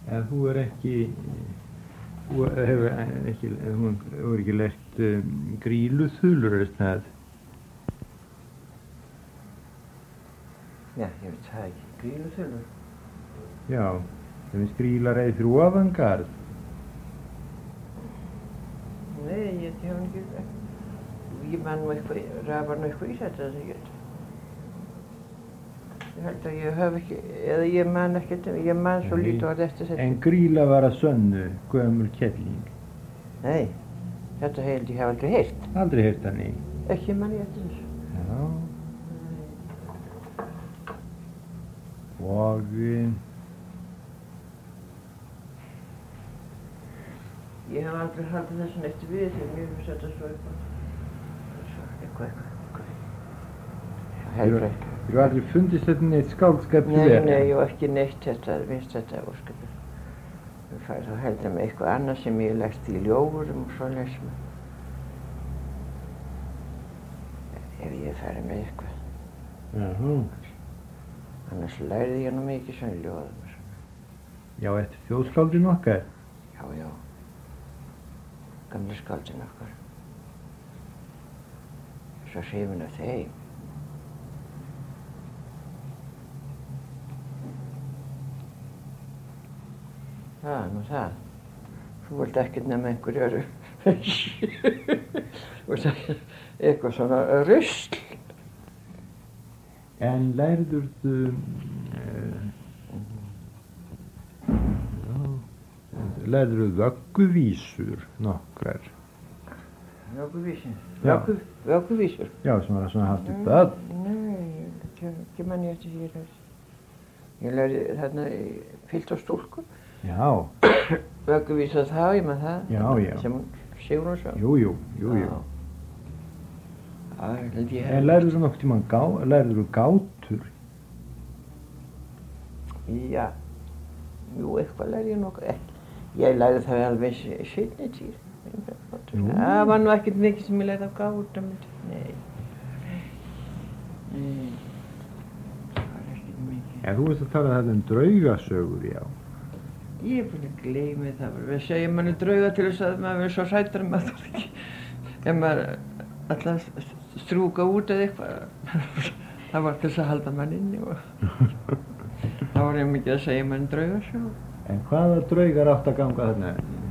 En þú hefur ekki lært grýluþulur eða snað? Já, ég veit það ekki. Grýluþulur? Já, það finnst grýla reið fyrir ofan garð. Nei, ég hef ekki. Ég man nú eitthvað, rafar nú eitthvað í þetta þegar ég held að ég hef ekki, eða ég man ekkert, ég man svo lítið orð eftir þetta. En grýla var að sönnu, gömul kettling. Nei, þetta held ég hef aldrei heyrt. Aldrei heyrt hann í? Ekki man ég eftir þessu. Já. Og ég hef aldrei haldið þessu neitt við þegar mér finnst þetta svo eitthvað. Helbreytt. Þú hefur aldrei fundist þetta neitt skáldskap til þér? Nei, og ekki neitt þetta, finnst þetta óskapur. Þá heldur mig eitthvað annað sem ég lært í ljóðum og svo lesum. Ef ég færi með eitthvað. Jaha. Annars lærði ég nú mikið svona ljóðum. Já, eftir þjóðskáldin okkar? Já. Gamla skáldin okkar. Svo hrifin af þeim. Það er nú það. Þú vilt ekkert nema einhverju eitthvað svona rusl. En lærðurðu vögguvísur nokkrar? Vögguvísur? Já. Vögguvísur? Já, sem var svona haft upp börn. Nei, ekki man ég eftir því þessu. Ég lærði þarna Fyllt og stúlku. Já. Vögguvísa þá, ég man það. Já. Sem Sigrún svo. Jú. En lærðurðu nokkuð tímann lærðurðu gátur? Já. Jú, eitthvað lærði ég nokkuð ekki. Ég lærði það alveg seinni tíð. Það var nú ekkert mikið sem ég lærði af gátum. Nei. Það var ekkert mikið. En þú veist að tala þarna draugasögur, já. Ég er búin að gleyma það. Við segjum manni drauga til þess að maður er svo hræddur að maður þarf ekki. Ef maður alltaf strúka út eða eitthvað. Það var til þess að halda mann inni og þá var ég mikið að segja manni draugasögur. En hvaða draugar átt að ganga þarna?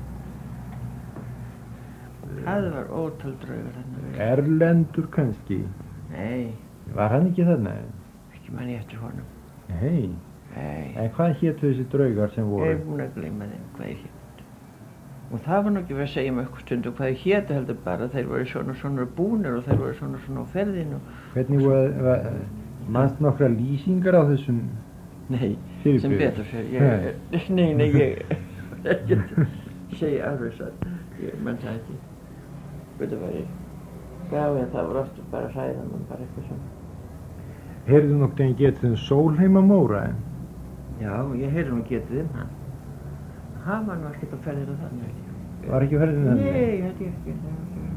Það var ótal draugar þarna. Erlendur kannski? Nei. Var hann ekki þarna? Ekki man ég eftir honum. Nei. En hvað hétu þessi draugar sem voru? Ég er búin að gleyma þeim hvað ég hét. Og það var nú ekki verið að segja mig eitthvað stundum hvað ég hétu heldur bara. Þeir voru svona búnir og þeir voru svona á ferðinu. Hvernig mannst nokkra lýsingar á þessum? Nei, sem betur fyrir. Nei, ég ekki segja alveg satt. Ég man það ekki. Þetta var ég. Já, en það var ofta bara hræðan, bara eitthvað svona. Heyrðu nokkuð en getið um Sólheimamóra? Já, ég heyrði hún getið hann. Hann var nú ekkert á ferðinu þannig. Var ekki á ferðinu þannig? Nei, ég held ég ekki.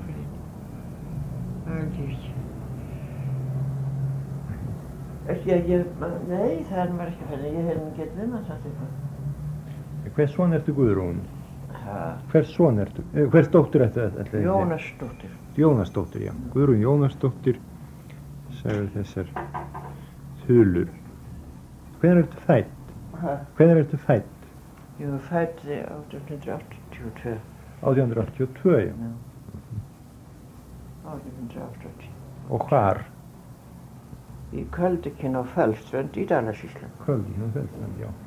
Það held ég ekki. Nei, það var ekki á ferðinu. Ég heyrði hún getið hann samt eitthvað. Hvers son ertu Guðrún? Ha? Hvers son ertu? Hvers dóttir ertu? Jónasdóttir. Jónasdóttir, já. Guðrún Jónasdóttir sagði þessar þulur. Hvenær ertu fædd? Hvenær ertu fædd? Ég var fædd 1882. 1882, já. 1880. Og hvar? Í Köldikinn á Fellströnd í Dalasýslu. Köldikinn á Fellströnd, já.